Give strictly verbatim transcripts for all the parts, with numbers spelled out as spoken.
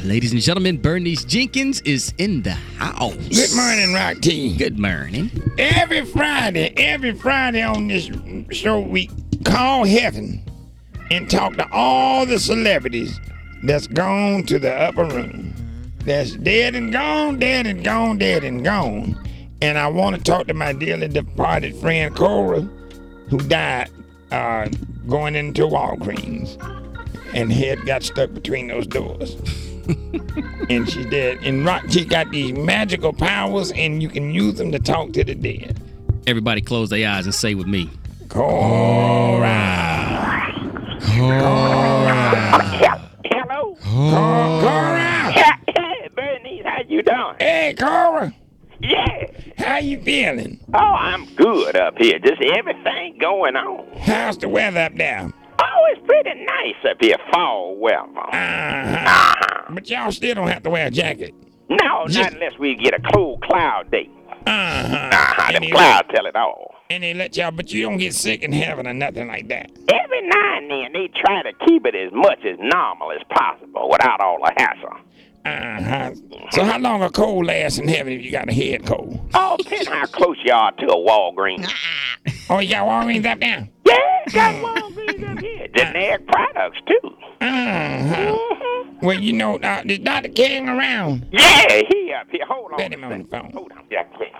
Ladies and gentlemen, Bernice Jenkins is in the house. Good morning, Rock T. Good morning. Every Friday, every Friday on this show, we call heaven and talk to all the celebrities that's gone to the upper room. That's dead and gone, dead and gone, dead and gone. And I want to talk to my dearly departed friend Cora, who died uh, going into Walgreens. And head got stuck between those doors. And she's dead. And Rock T got these magical powers, and you can use them to talk to the dead. Everybody close their eyes and say with me. Cora. Cora. Hello? Cora. Hey, Bernice, how you doing? Hey, Cora. Yeah. How you feeling? Oh, I'm good up here. Just everything going on. How's the weather up there? Oh, it's pretty nice up here, fall weather. Uh-huh. Uh-huh. But y'all still don't have to wear a jacket. No, Just- not unless we get a cold cloud day. Uh-huh. Uh-huh, And them they clouds tell it all. let- And they let y'all, but you don't get sick in heaven or nothing like that. Every now and then, they try to keep it as much as normal as possible without all the hassle. Uh-huh. So how long a cold lasts in heaven if you got a head cold? Oh, depends how close you are to a Walgreens. Oh, you got Walgreens up there? Yeah, got Walgreens up here. Generic products, too. Uh-huh. Mm-hmm. Well, you know, uh, is Doctor King around? Yeah, he up here. Hold on. Let a him on the second. phone. Hold on. Yeah, yeah.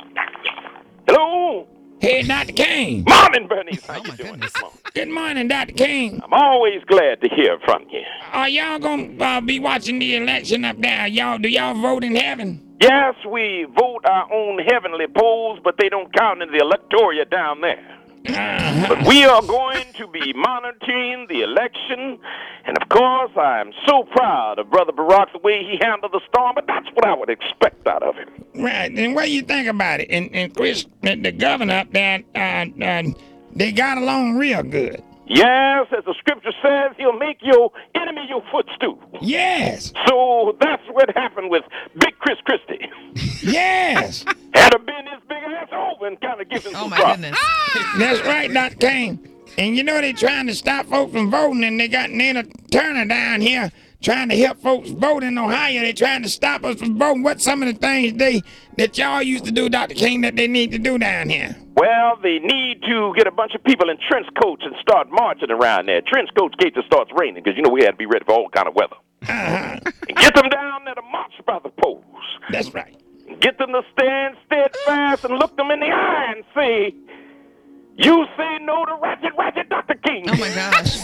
Hello? Hey, Doctor King. Morning, Bernice. How Oh, you my doing goodness. this morning? Good morning, Doctor King. I'm always glad to hear from you. Are y'all gonna uh, be watching the election up there? Y'all, do y'all vote in heaven? Yes, we vote our own heavenly polls, but they don't count in the electoral down there. Uh-huh. But we are going to be monitoring the election, and of course, I'm so proud of Brother Barack, the way he handled the storm, but that's what I would expect out of him. Right. And what do you think about it? And, and Chris, the, the governor up there, uh, uh, they got along real good. Yes, as the scripture says, he'll make your enemy your footstool. Yes. So that's what happened with Big Chris Christie. Yes. Had have been his big ass over and kind of given Oh, some my props. goodness. That's right, Doctor King. And you know they trying to stop folks from voting, and they got Nina Turner down here trying to help folks vote in Ohio. They trying to stop us from voting. What's some of the things they that y'all used to do, Doctor King, that they need to do down here? Well, they need to get a bunch of people in trench coats and start marching around there. Trench coats in case it starts raining, because you know we had to be ready for all kind of weather. Uh-huh. And get them down there to march by the polls. That's right. Get them to stand steadfast and look them in the eye and say, "You say no to ratchet, ratchet, Doctor King." Oh, my gosh.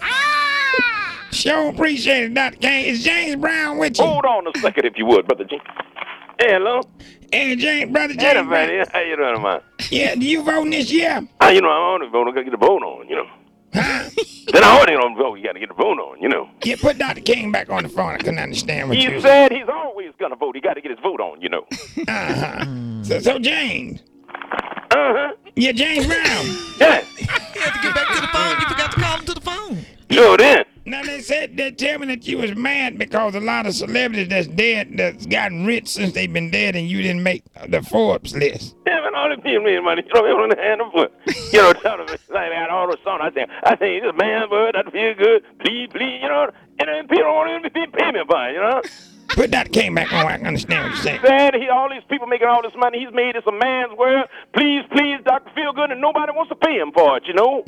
Sure appreciate it, Doctor King. Is James Brown with you? Hold on a second, if you would, Brother G. Hey, hello. Hey, James, brother Hey, James Brown. everybody. How you doing, man? Yeah, do you voting this year? Ah, you know, I'm on the vote. I got to get the vote on, you know. Huh? Then I already on the vote. You got to get the vote on, you know. Yeah, put Doctor King back on the phone. I couldn't understand what you He were said he's always going to vote. He got to get his vote on, you know. Uh-huh. So, so James. Uh-huh. Yeah, James Brown. Yeah. You had to get back to the phone. You forgot to call him to the phone. Sure then. Now, they said, they tell me that you was mad because a lot of celebrities that's dead, that's gotten rich since they've been dead, and you didn't make the Forbes list. Yeah, man, all the people need money. You know, they want to hand them foot. You know, tell them, like that, all the song. I say, I say, this man, bud, I feel good. Please, please, you know. And then people don't want to be pay me by it, you know. Put Doctor King back on. I can understand what you're saying. Said he, all these people making all this money. He's made this a man's world. Please, please, Doctor Feelgood, and nobody wants to pay him for it, you know.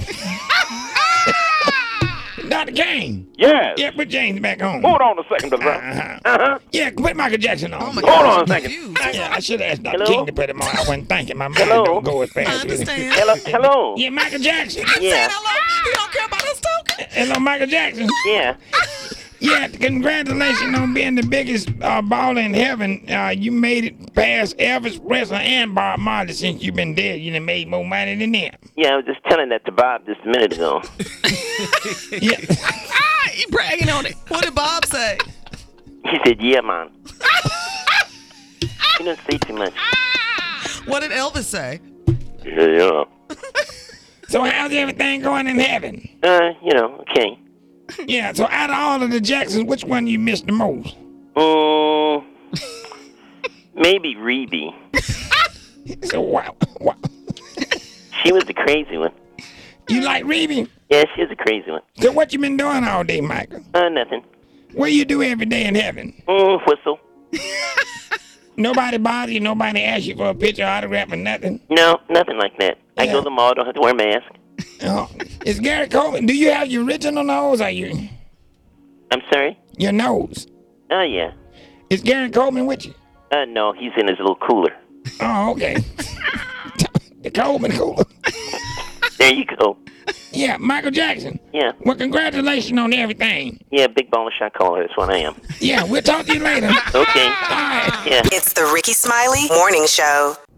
Doctor King. Yes. Yeah, put James back on. Hold on a second, brother. Uh-huh. Uh-huh. Yeah, put Michael Jackson on. Oh, my Hold gosh. on a I'm second. confused. Yeah, I should have asked Doctor Hello? King to put him on. I wasn't thinking. My mind Hello? don't go as I fast. as it- understand. Hello? Hello? Yeah, Michael Jackson. Yeah. Hello? He don't care about his token. Hello, Michael Jackson. Yeah. Yeah, congratulations on being the biggest uh, baller in heaven. Uh, you made it past Elvis Presley and Bob Marley since you've been dead. You done made more money than them. Yeah, I was just telling that to Bob just a minute ago. Yeah. Ah, he bragging on it. What did Bob say? He said, yeah, man. He didn't say too much. What did Elvis say? Yeah, yeah. So how's everything going in heaven? Uh, you know, okay. Yeah, so out of all of the Jacksons, which one you missed the most? Um, maybe Rebe. So wow, wow. She was the crazy one. You like Rebe? Yeah, she was a crazy one. So what you been doing all day, Michael? Uh, nothing. What do you do every day in heaven? Mm, whistle. Nobody bother you? Nobody ask you for a picture, autograph, or nothing? No, nothing like that. I Yeah. go to the mall, don't have to wear a mask. Oh, is Gary Coleman, do you have your original nose or you, I'm sorry? your nose? Oh, yeah. Is Gary Coleman with you? Uh, no, he's in his little cooler. Oh, okay. The Coleman cooler. There you go. Yeah, Michael Jackson. Yeah. Well, congratulations on everything. Yeah, big baller shot caller. That's what I am. Yeah, we'll talk to you later. Okay. All right. Yeah. It's the Ricky Smiley Morning Show.